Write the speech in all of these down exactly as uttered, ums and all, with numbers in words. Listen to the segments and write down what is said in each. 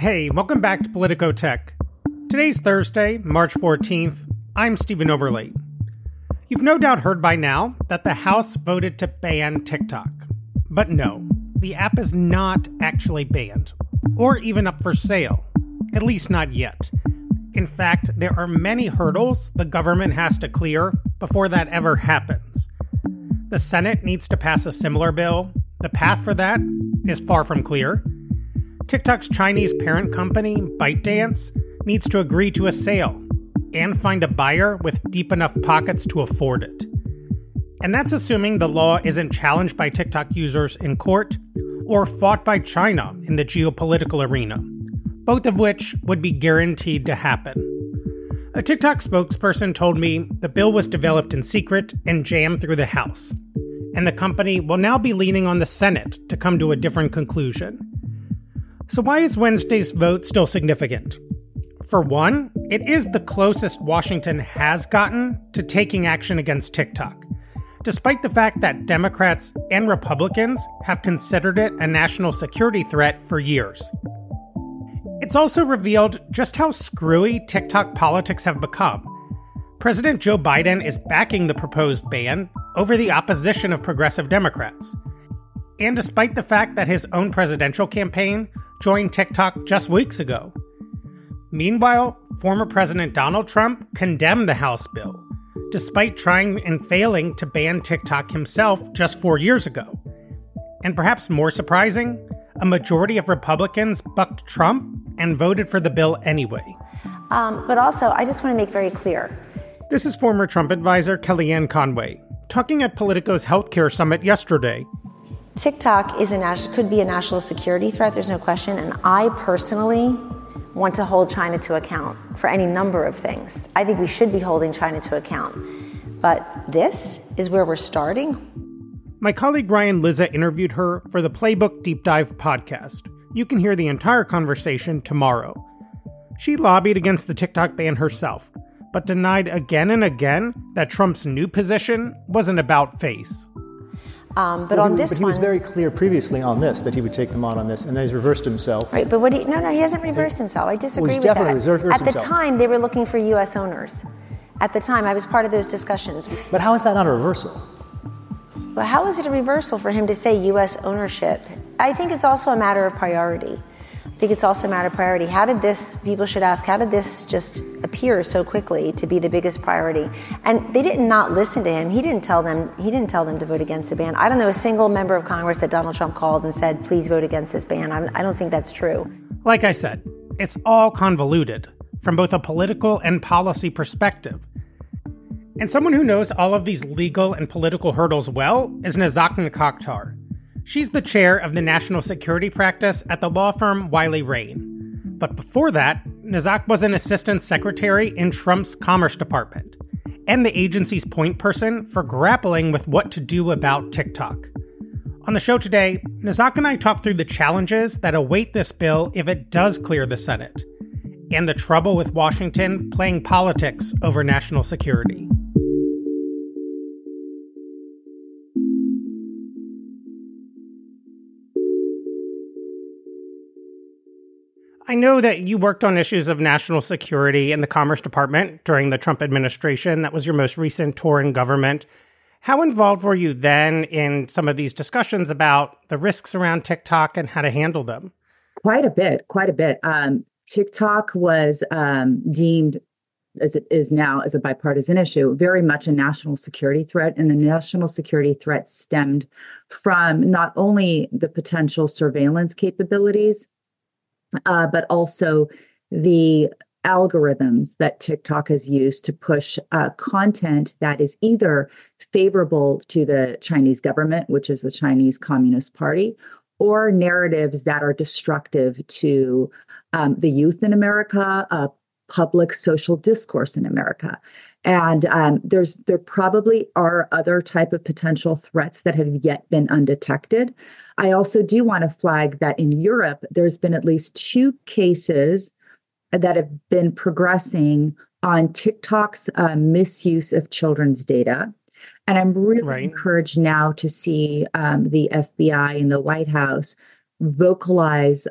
Hey, welcome back to Politico Tech. Today's Thursday, March fourteenth. I'm Stephen Overlake. You've no doubt heard by now that the House voted to ban TikTok. But no, the app is not actually banned, or even up for sale, at least not yet. In fact, there are many hurdles the government has to clear before that ever happens. The Senate needs to pass a similar bill. The path for that is far from clear. TikTok's Chinese parent company, ByteDance, needs to agree to a sale and find a buyer with deep enough pockets to afford it. And that's assuming the law isn't challenged by TikTok users in court or fought by China in the geopolitical arena, both of which would be guaranteed to happen. A TikTok spokesperson told me the bill was developed in secret and jammed through the House, and the company will now be leaning on the Senate to come to a different conclusion. So why is Wednesday's vote still significant? For one, it is the closest Washington has gotten to taking action against TikTok, despite the fact that Democrats and Republicans have considered it a national security threat for years. It's also revealed just how screwy TikTok politics have become. President Joe Biden is backing the proposed ban over the opposition of progressive Democrats. And despite the fact that his own presidential campaign joined TikTok just weeks ago. Meanwhile, former President Donald Trump condemned the House bill, despite trying and failing to ban TikTok himself just four years ago. And perhaps more surprising, a majority of Republicans bucked Trump and voted for the bill anyway. Um, but also, I just want to make very clear. This is former Trump advisor Kellyanne Conway, talking at Politico's healthcare summit yesterday. TikTok is a national, could be a national security threat, there's no question, and I personally want to hold China to account for any number of things. I think we should be holding China to account. But this is where we're starting. My colleague Ryan Lizza interviewed her for the Playbook Deep Dive podcast. You can hear the entire conversation tomorrow. She lobbied against the TikTok ban herself, but denied again and again that Trump's new position wasn't about face. Um, but well, on he, this but he one, was very clear previously on this that he would take them on on this, and then he's reversed himself. Right, but what he, no, no, he hasn't reversed himself. I disagree well, he's with definitely that. Reversed At the himself. time, they were looking for U S owners. At the time, I was part of those discussions. But how is that not a reversal? But how is it a reversal for him to say U S ownership? I think it's also a matter of priority. I think it's also a matter of priority. How did this, people should ask, how did this just appear so quickly to be the biggest priority? And they did not listen to him. He didn't tell them, he didn't tell them to vote against the ban. I don't know a single member of Congress that Donald Trump called and said, please vote against this ban. I'm, I don't think that's true. Like I said, it's all convoluted from both a political and policy perspective. And someone who knows all of these legal and political hurdles well is Nazak Khaktar. She's the chair of the national security practice at the law firm Wiley Rain. But before that, Nazak was an assistant secretary in Trump's Commerce Department and the agency's point person for grappling with what to do about TikTok. On the show today, Nazak and I talk through the challenges that await this bill if it does clear the Senate, and the trouble with Washington playing politics over national security. I know that you worked on issues of national security in the Commerce Department during the Trump administration. That was your most recent tour in government. How involved were you then in some of these discussions about the risks around TikTok and how to handle them? Quite a bit, quite a bit. Um, TikTok was um, deemed, as it is now, as a bipartisan issue, very much a national security threat. And the national security threat stemmed from not only the potential surveillance capabilities, Uh, but also the algorithms that TikTok has used to push uh, content that is either favorable to the Chinese government, which is the Chinese Communist Party, or narratives that are destructive to um, the youth in America, uh, public social discourse in America. And um, there's there probably are other type of potential threats that have yet been undetected. I also do want to flag that in Europe, there's been at least two cases that have been progressing on TikTok's uh, misuse of children's data. And I'm really right. encouraged now to see um, the F B I and the White House vocalize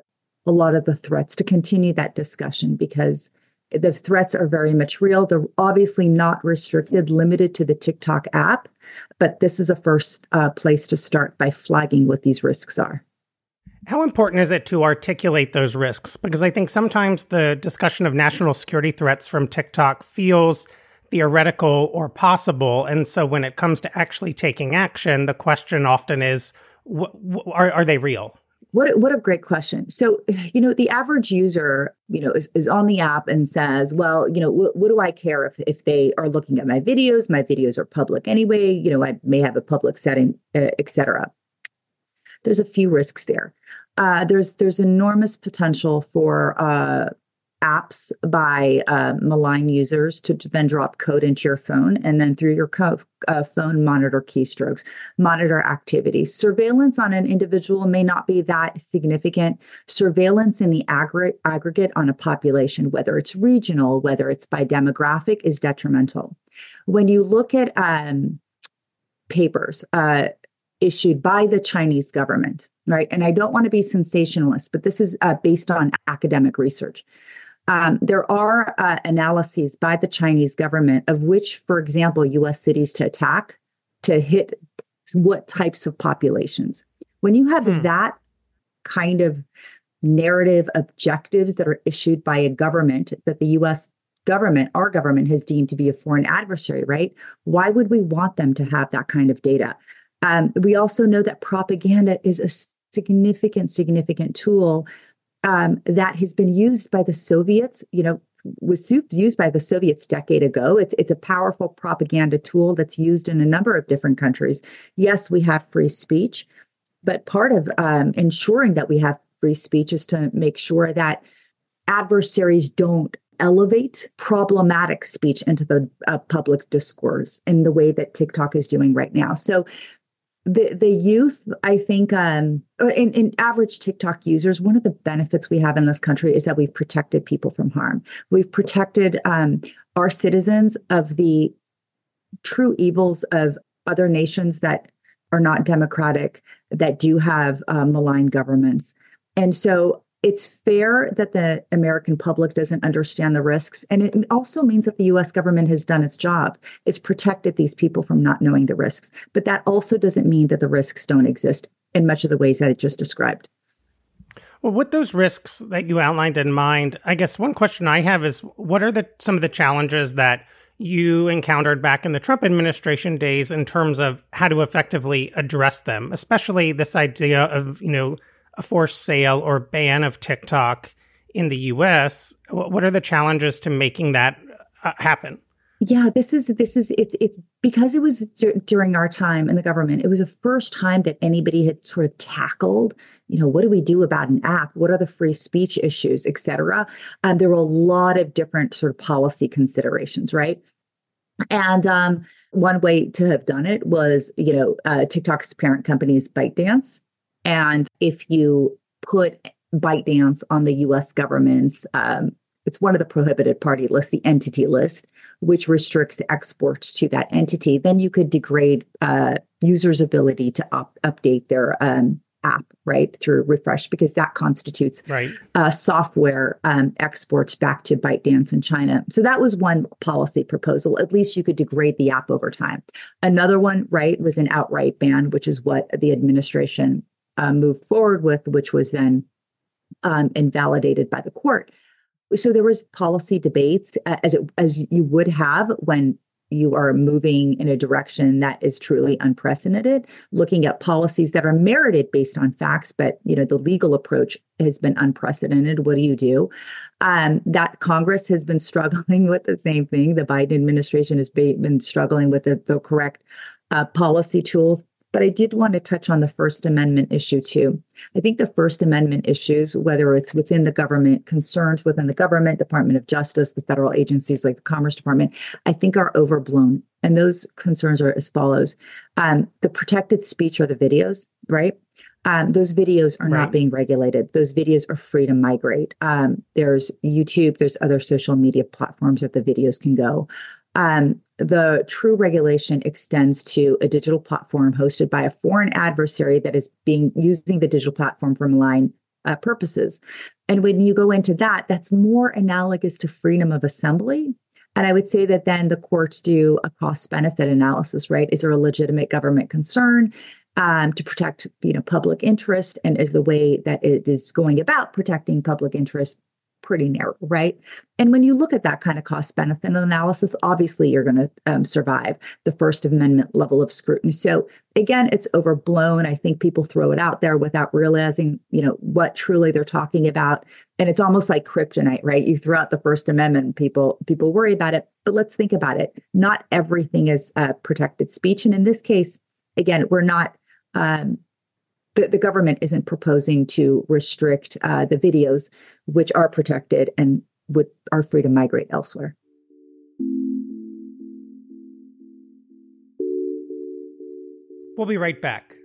a lot of the threats, to continue that discussion, because the threats are very much real. They're obviously not restricted, limited to the TikTok app, but this is a first uh, place to start by flagging what these risks are. How important is it to articulate those risks? Because I think sometimes the discussion of national security threats from TikTok feels theoretical or possible. And so when it comes to actually taking action, the question often is, wh- wh- are, are they real? What what a great question. So, you know, the average user, you know, is, is on the app and says, well, you know, wh- what do I care if, if they are looking at my videos? My videos are public anyway. You know, I may have a public setting, uh, et cetera. There's a few risks there. Uh, there's there's enormous potential for uh, apps by uh, malign users to, to then drop code into your phone, and then through your co- uh, phone monitor keystrokes, monitor activity. Surveillance on an individual may not be that significant. Surveillance in the aggregate, aggregate on a population, whether it's regional, whether it's by demographic, is detrimental. When you look at um, papers uh, issued by the Chinese government, right, and I don't want to be sensationalist, but this is uh, based on academic research. Um, there are uh, analyses by the Chinese government of which, for example, U S cities to attack to hit what types of populations. When you have hmm. that kind of narrative objectives that are issued by a government that the U S government, our government, has deemed to be a foreign adversary, right? Why would we want them to have that kind of data? Um, we also know that propaganda is a significant, significant tool Um, that has been used by the Soviets, you know, was used by the Soviets a decade ago. It's it's a powerful propaganda tool that's used in a number of different countries. Yes, we have free speech, but part of um, ensuring that we have free speech is to make sure that adversaries don't elevate problematic speech into the uh, public discourse in the way that TikTok is doing right now. So The the youth, I think, um, in, in average TikTok users, one of the benefits we have in this country is that we've protected people from harm. We've protected um, our citizens of the true evils of other nations that are not democratic, that do have uh, malign governments. And so it's fair that the American public doesn't understand the risks. And it also means that the U S government has done its job. It's protected these people from not knowing the risks. But that also doesn't mean that the risks don't exist in much of the ways that I just described. Well, with those risks that you outlined in mind, I guess one question I have is, what are the some of the challenges that you encountered back in the Trump administration days in terms of how to effectively address them, especially this idea of, you know, a forced sale or ban of TikTok in the U S? What are the challenges to making that uh, happen? Yeah, this is this is it's it's because it was d- during our time in the government. It was the first time that anybody had sort of tackled, you know, what do we do about an app? What are the free speech issues, et cetera? And there were a lot of different sort of policy considerations, right? And um, one way to have done it was, you know, uh, TikTok's parent company is ByteDance. And if you put ByteDance on the U S government's, um, it's one of the prohibited party lists, the entity list, which restricts exports to that entity, then you could degrade uh, users' ability to up- update their um, app, right, through refresh, because that constitutes right. uh, software um, exports back to ByteDance in China. So that was one policy proposal. At least you could degrade the app over time. Another one, right, was an outright ban, which is what the administration Uh, moved forward with, which was then um, invalidated by the court. So there was policy debates, uh, as it, as you would have when you are moving in a direction that is truly unprecedented, looking at policies that are merited based on facts, but you know the legal approach has been unprecedented. What do you do? Um, that Congress has been struggling with the same thing. The Biden administration has been struggling with the, the correct uh, policy tools. But I did want to touch on the First Amendment issue, too. I think the First Amendment issues, whether it's within the government, concerns within the government, Department of Justice, the federal agencies like the Commerce Department, I think are overblown. And those concerns are as follows. Um, the protected speech are the videos, right? Um, those videos are right. not being regulated. Those videos are free to migrate. Um, there's YouTube, there's other social media platforms that the videos can go. Um, the true regulation extends to a digital platform hosted by a foreign adversary that is being using the digital platform for malign uh, purposes. And when you go into that, that's more analogous to freedom of assembly. And I would say that then the courts do a cost benefit analysis, right? Is there a legitimate government concern um, to protect, you know, public interest? And is the way that it is going about protecting public interest pretty narrow, right? And when you look at that kind of cost benefit analysis, obviously you're going to um, survive the First Amendment level of scrutiny. So again, it's overblown. I think people throw it out there without realizing, you know, what truly they're talking about. And it's almost like kryptonite, right? You throw out the First Amendment, people people worry about it. But let's think about it. Not everything is uh, protected speech. And in this case, again, we're not um, The, the government isn't proposing to restrict uh, the videos which are protected and would are free to migrate elsewhere. We'll be right back.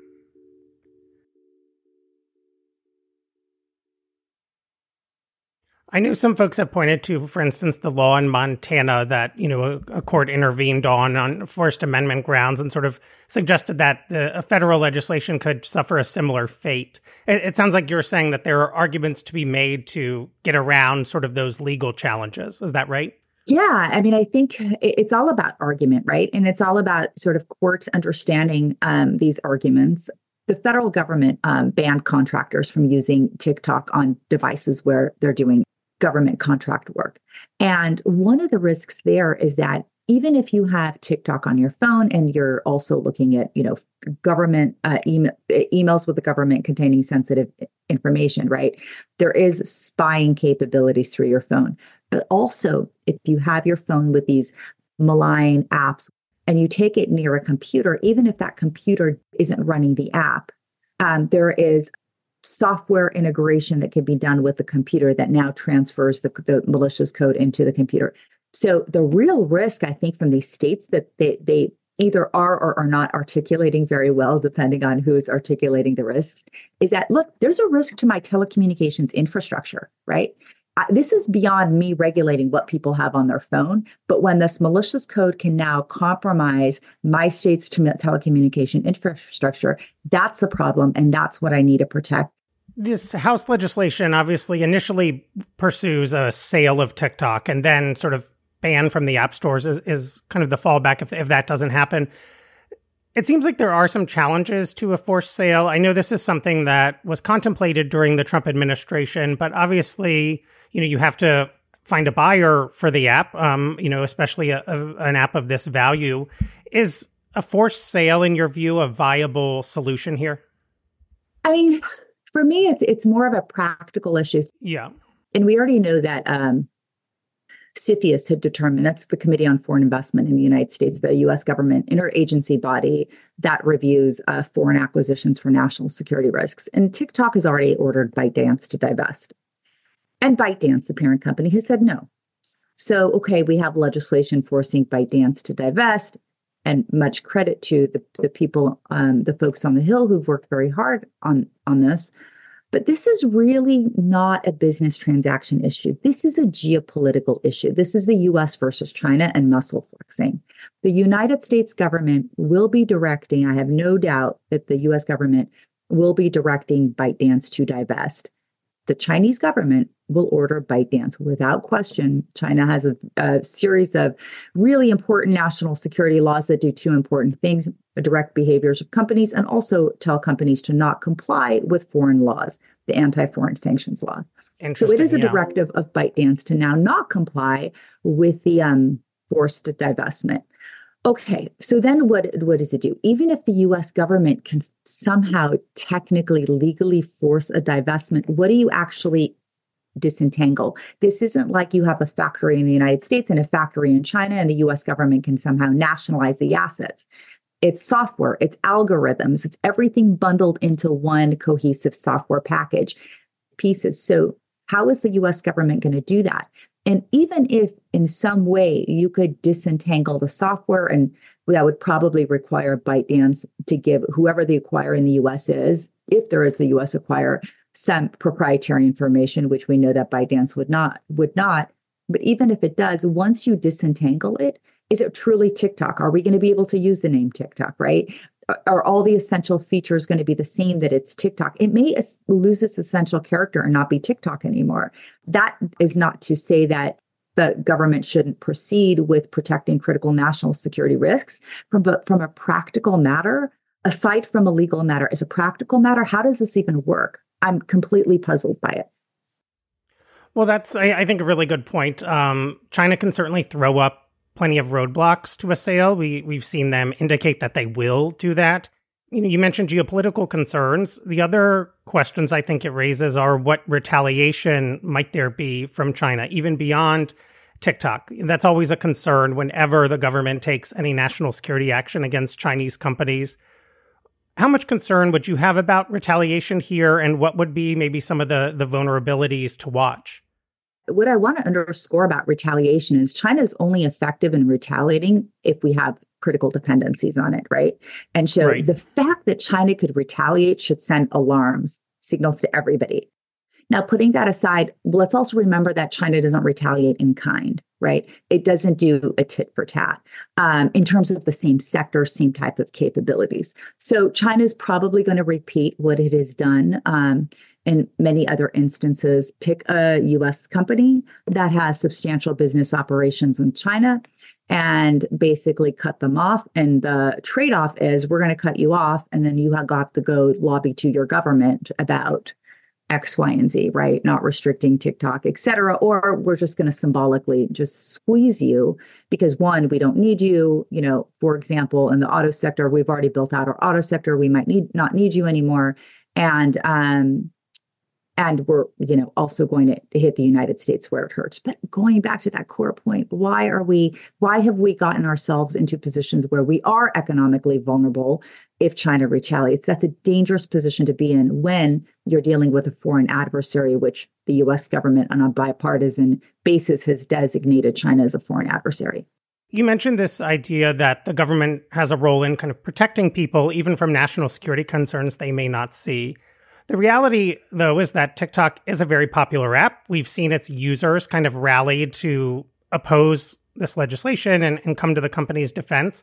I know some folks have pointed to, for instance, the law in Montana that, you know, a, a court intervened on on First Amendment grounds and sort of suggested that the, a federal legislation could suffer a similar fate. It, it sounds like you're saying that there are arguments to be made to get around sort of those legal challenges. Is that right? Yeah, I mean, I think it's all about argument, right? And it's all about sort of courts understanding um, these arguments. The federal government um, banned contractors from using TikTok on devices where they're doing government contract work. And one of the risks there is that even if you have TikTok on your phone and you're also looking at, you know, government uh, email, emails with the government containing sensitive information, right? There is spying capabilities through your phone. But also, if you have your phone with these malign apps and you take it near a computer, even if that computer isn't running the app, um, there is software integration that can be done with the computer that now transfers the, the malicious code into the computer. So the real risk, I think, from these states that they, they either are or are not articulating very well, depending on who is articulating the risks, is that, look, there's a risk to my telecommunications infrastructure, right? Uh, this is beyond me regulating what people have on their phone. But when this malicious code can now compromise my state's telecommunication infrastructure, that's a problem. And that's what I need to protect. This House legislation obviously initially pursues a sale of TikTok and then sort of ban from the app stores is, is kind of the fallback if, if that doesn't happen. It seems like there are some challenges to a forced sale. I know this is something that was contemplated during the Trump administration, but obviously, you know, you have to find a buyer for the app, um, you know, especially a, a, an app of this value. Is a forced sale, in your view, a viable solution here? I mean, for me, it's it's more of a practical issue. Yeah. And we already know that um, CFIUS had determined, that's the Committee on Foreign Investment in the United States, the U S government interagency body that reviews uh, foreign acquisitions for national security risks. And TikTok has already ordered ByteDance to divest. And ByteDance, the parent company, has said no. So, okay, we have legislation forcing ByteDance to divest, and much credit to the, the people, um, the folks on the Hill who've worked very hard on, on this. But this is really not a business transaction issue. This is a geopolitical issue. This is the U S versus China and muscle flexing. The United States government will be directing, I have no doubt that the U S government will be directing ByteDance to divest. The Chinese government will order ByteDance without question. China has a, a series of really important national security laws that do two important things: direct behaviors of companies and also tell companies to not comply with foreign laws, the anti-foreign sanctions law. So it is a yeah. directive of ByteDance to now not comply with the um, forced divestment. Okay, so then what, what does it do? Even if the U S government can somehow technically, legally force a divestment, what do you actually disentangle? This isn't like you have a factory in the United States and a factory in China and the U S government can somehow nationalize the assets. It's software, it's algorithms, it's everything bundled into one cohesive software package pieces. So how is the U S government going to do that? And even if in some way you could disentangle the software, and that would probably require ByteDance to give whoever the acquirer in the U S is, if there is the U S acquirer, some proprietary information, which we know that ByteDance would not, would not. But even if it does, once you disentangle it, is it truly TikTok? Are we going to be able to use the name TikTok, right? are all the essential features going to be the same that it's TikTok? It may as- lose its essential character and not be TikTok anymore. That is not to say that the government shouldn't proceed with protecting critical national security risks. From, but from a practical matter, aside from a legal matter, as a practical matter, how does this even work? I'm completely puzzled by it. Well, that's, I, I think, a really good point. Um, China can certainly throw up plenty of roadblocks to a sale. We, we've seen them indicate that they will do that. You know, you mentioned geopolitical concerns. The other questions I think it raises are what retaliation might there be from China, even beyond TikTok. That's always a concern whenever the government takes any national security action against Chinese companies. How much concern would you have about retaliation here, and what would be maybe some of the, the vulnerabilities to watch? What I want to underscore about retaliation is China is only effective in retaliating if we have critical dependencies on it, right? And so right. The fact that China could retaliate should send alarms, signals to everybody. Now, putting that aside, let's also remember that China doesn't retaliate in kind, right? It doesn't do a tit for tat um, in terms of the same sector, same type of capabilities. So China is probably going to repeat what it has done um, in many other instances. Pick a U S company that has substantial business operations in China and basically cut them off. And the trade-off is we're going to cut you off, and then you have got to go lobby to your government about X, Y, and Z, right? Not restricting TikTok, et cetera. Or we're just going to symbolically just squeeze you because, one, we don't need you. You know, for example, in the auto sector, we've already built out our auto sector. We might need not need you anymore. And um, and we're, you know, also going to hit the United States where it hurts. But going back to that core point, why are we, why have we gotten ourselves into positions where we are economically vulnerable if China retaliates? That's a dangerous position to be in when you're dealing with a foreign adversary, which the U S government on a bipartisan basis has designated China as a foreign adversary. You mentioned this idea that the government has a role in kind of protecting people, even from national security concerns they may not see. The reality, though, is that TikTok is a very popular app. We've seen its users kind of rally to oppose this legislation and, and come to the company's defense.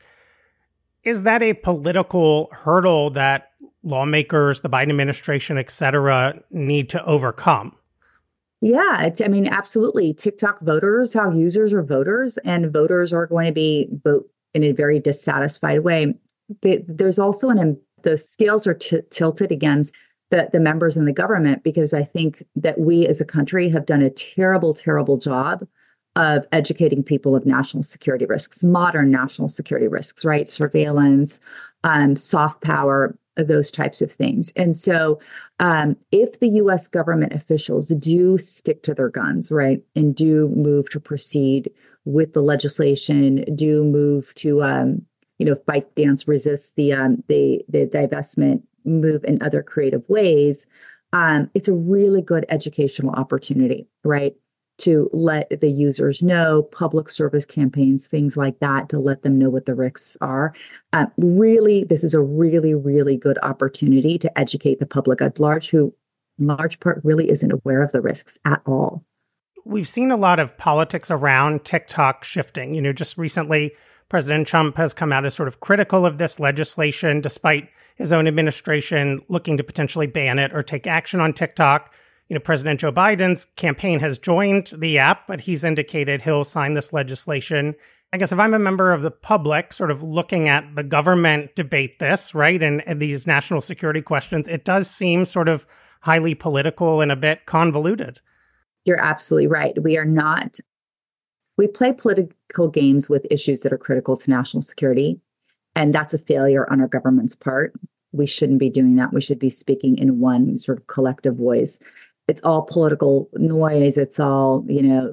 Is that a political hurdle that lawmakers, the Biden administration, et cetera, need to overcome? Yeah, it's, I mean, absolutely. TikTok voters, how users are voters, and voters are going to be vote in a very dissatisfied way. But there's also an, the scales are t- tilted against the, the members in the government, because I think that we as a country have done a terrible, terrible job of educating people of national security risks, modern national security risks, right? Surveillance, um, soft power, those types of things. And so um, if the U S government officials do stick to their guns, right, and do move to proceed with the legislation, do move to, um, you know, fight, dance, resist the, um, the, the divestment, move in other creative ways, um, it's a really good educational opportunity, right? To let the users know, public service campaigns, things like that, to let them know what the risks are. Uh, really, this is a really, really good opportunity to educate the public at large, who in large part really isn't aware of the risks at all. We've seen a lot of politics around TikTok shifting. You know, just recently, President Trump has come out as sort of critical of this legislation, despite his own administration looking to potentially ban it or take action on TikTok. You know, President Joe Biden's campaign has joined the app, but he's indicated he'll sign this legislation. I guess if I'm a member of the public sort of looking at the government debate this, right, and, and these national security questions, it does seem sort of highly political and a bit convoluted. You're absolutely right. We are not, we play political games with issues that are critical to national security, and that's a failure on our government's part. We shouldn't be doing that. We should be speaking in one sort of collective voice. It's all political noise. It's all, you know,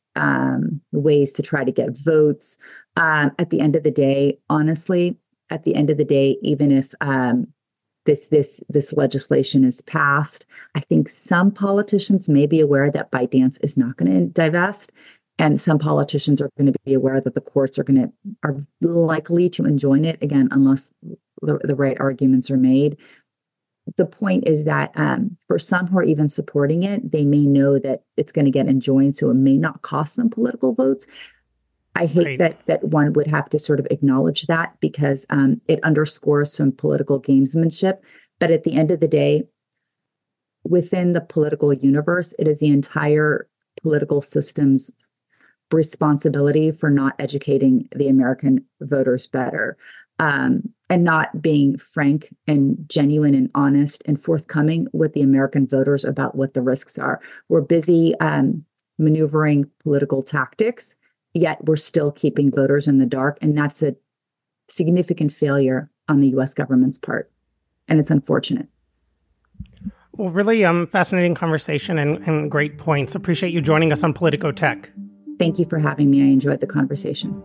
um, ways to try to get votes. Um, at the end of the day, honestly, at the end of the day, even if um, this this this legislation is passed, I think some politicians may be aware that ByteDance is not going to divest, and some politicians are going to be aware that the courts are going to are likely to enjoin it again, unless the, the right arguments are made. The point is that um, for some who are even supporting it, they may know that it's going to get enjoined, so it may not cost them political votes. I hate Right. that that one would have to sort of acknowledge that because um, it underscores some political gamesmanship. But at the end of the day, within the political universe, it is the entire political system's responsibility for not educating the American voters better, um, and not being frank and genuine and honest and forthcoming with the American voters about what the risks are. We're busy um, maneuvering political tactics, yet we're still keeping voters in the dark. And that's a significant failure on the U S government's part. And it's unfortunate. Well, really um, fascinating conversation and, and great points. Appreciate you joining us on Politico Tech. Thank you for having me. I enjoyed the conversation.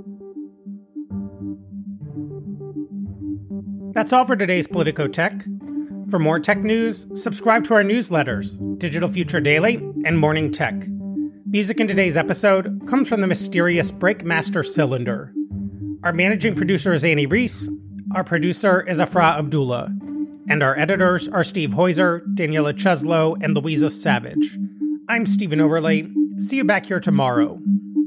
That's all for today's Politico Tech. For more tech news, subscribe to our newsletters, Digital Future Daily and Morning Tech. Music in today's episode comes from the mysterious Breakmaster Cylinder. Our managing producer is Annie Reese. Our producer is Afra Abdullah. And our editors are Steve Heuser, Daniela Cheslow, and Louisa Savage. I'm Stephen Overlay. See you back here tomorrow.